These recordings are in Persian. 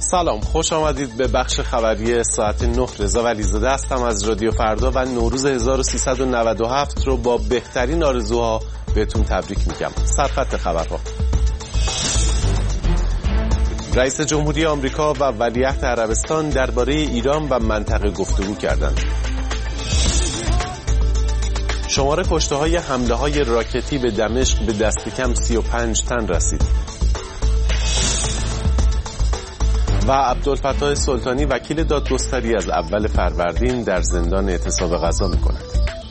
سلام، خوش آمدید به بخش خبری ساعت 9. رضا ولیزاده هستم از رادیو فردا و نوروز 1397 رو با بهترین آرزوها بهتون تبریک میگم. سرخط خبرها: رئیس جمهوری آمریکا و ولیعهد عربستان درباره ایران و منطقه گفتگو کردند. شمار کشته‌های حمله‌های راکتی به دمشق به دست کم 35 تن رسید. و عبدالفتاح سلطانی وکیل دادگستری از اول فروردین در زندان اعتصاب غذا می‌کند.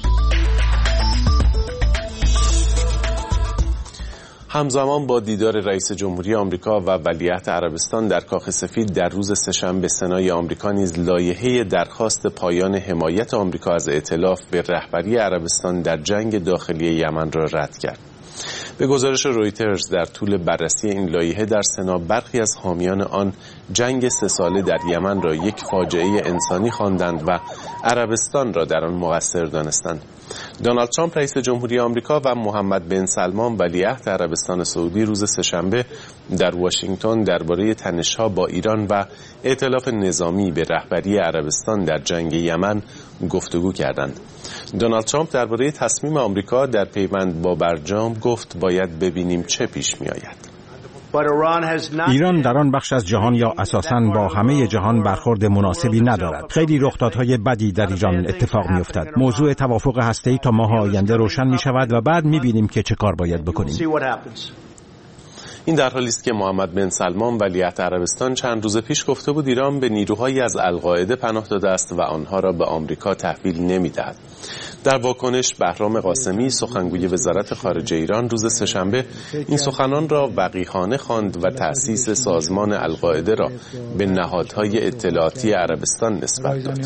همزمان با دیدار رئیس جمهوری آمریکا و ولیعهد عربستان در کاخ سفید در روز سه‌شنبه، سنای آمریکا نیز لایحه درخواست پایان حمایت آمریکا از ائتلاف به رهبری عربستان در جنگ داخلی یمن را رد کرد. به گزارش رویترز در طول بررسی این لایحه در سنا برخی از حامیان آن جنگ 3 ساله در یمن را یک فاجعه انسانی خواندند و عربستان را در آن مقصر دانستند. دونالد ترامپ رئیس جمهوری آمریکا و محمد بن سلمان ولیعهد عربستان سعودی روز سه‌شنبه در واشنگتن درباره تنش‌ها با ایران و ائتلاف نظامی به رهبری عربستان در جنگ یمن گفتگو کردند. دونالد ترامپ درباره تصمیم آمریکا در پیوند با برجام گفت باید ببینیم چه پیش می‌آید. ایران در آن بخش از جهان یا اساساً با همه جهان برخورد مناسبی ندارد. خیلی رخدادهای بدی در ایران اتفاق می‌افتد. موضوع توافق هسته‌ای تا ماه آینده روشن می‌شود و بعد می‌بینیم که چه کار باید بکنیم. این در حالی است که محمد بن سلمان ولیعهد عربستان چند روز پیش گفته بود ایران به نیروهایی از القاعده پناه داده است و آنها را به آمریکا تحویل نمی‌دهد. در واکنش بهرام قاسمی سخنگوی وزارت خارجه ایران روز سه‌شنبه این سخنان را وقیحانه خواند و تأسیس سازمان القاعده را به نهادهای اطلاعاتی عربستان نسبت داد.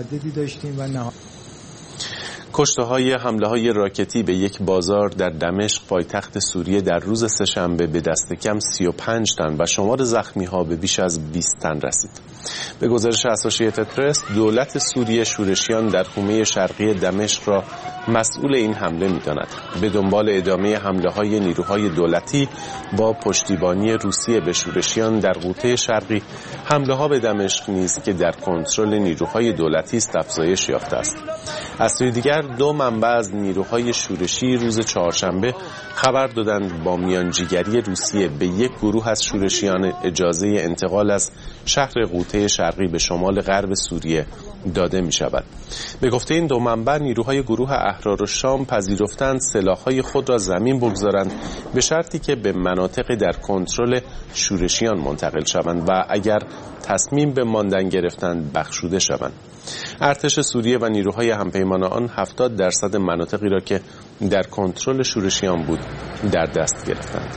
کشته‌های حمله‌های راکتی به یک بازار در دمشق پایتخت سوریه در روز سه‌شنبه به دست کم 35 تن و شمار زخمی‌ها به بیش از 20 تن رسید. به گزارش اسوسییتد پرس، دولت سوریه شورشیان در حومه شرقی دمشق را مسئول این حمله می‌داند. به دنبال ادامه حمله‌های نیروهای دولتی با پشتیبانی روسیه به شورشیان در قوطه شرقی، حمله‌ها به دمشق نیز که در کنترل نیروهای دولتی است افزایش یافته است. از سوی دیگر 2 منبع از نیروهای شورشی روز چهارشنبه خبر دادند با میانجیگری روسیه به یک گروه از شورشیان اجازه انتقال از شهر قوطه شرقی به شمال غرب سوریه داده می شود. به گفته این 2 منبع نیروهای گروه احرار الشام پذیرفتند سلاح‌های خود را زمین بگذارند به شرطی که به مناطق در کنترل شورشیان منتقل شوند و اگر تصمیم به ماندن گرفتند بخشوده شوند. ارتش سوریه و نیروهای همپیمان آن 70% مناطقی را که در کنترل شورشیان بود در دست گرفتند.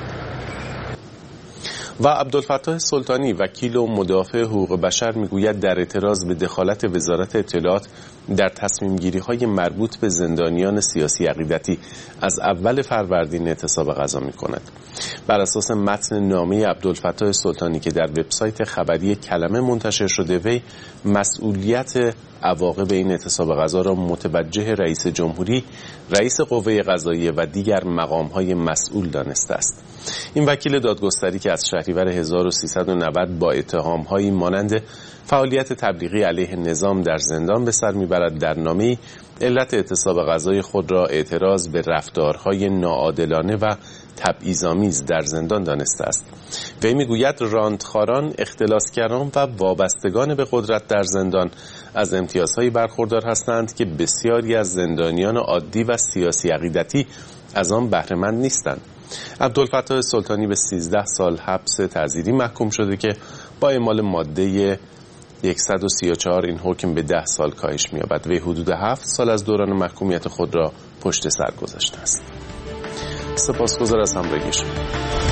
و عبدالفتاح سلطانی وکیل و مدافع حقوق بشر میگوید در اعتراض به دخالت وزارت اطلاعات در تصمیم گیری های مربوط به زندانیان سیاسی عقیدتی از اول فروردین اعتصاب غذا می کند. بر اساس متن نامه عبدالفتاح سلطانی که در وبسایت خبری کلمه منتشر شده، وی مسئولیت عواقب این اعتصاب غذا را متوجه رئیس جمهوری، رئیس قوه قضاییه و دیگر مقام‌های مسئول دانسته است. این وکیل دادگستری که از شهریور 1390 با اتهام‌هایی مانند فعالیت تبلیغی علیه نظام در زندان به سر میبرد، در نامه‌ای علت اعتصاب غذای خود را اعتراض به رفتارهای ناعادلانه و تبعیض‌آمیز در زندان دانسته است. وی میگوید راندخواران، اختلاسگران و وابستگان به قدرت در زندان از امتیازهایی برخوردار هستند که بسیاری از زندانیان عادی و سیاسی عقیدتی از آن بهره‌مند نیستند. عبدالفتاح سلطانی به 13 سال حبس تعزیری محکوم شده که با اعمال ماده 134 این حکم به 10 سال کاهش می‌یابد. وی حدود 7 سال از دوران محکومیت خود را پشت سر گذاشته است. سپاسگزار از همراهی شما.